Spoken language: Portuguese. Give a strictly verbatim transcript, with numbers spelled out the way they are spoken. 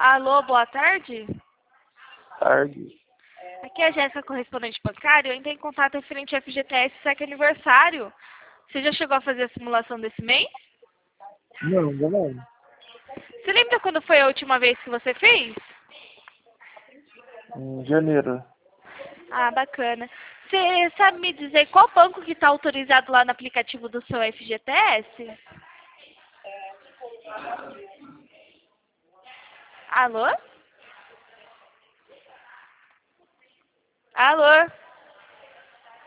Alô, boa tarde. Tarde. Aqui é a Jéssica, correspondente bancária. Eu entrei em contato referente ao F G T S S E C aniversário. Você já chegou a fazer a simulação desse mês? Não, ainda não. Você lembra quando foi a última vez que você fez? Em janeiro. Ah, bacana. Você sabe me dizer qual banco que está autorizado lá no aplicativo do seu F G T S? Alô? Alô?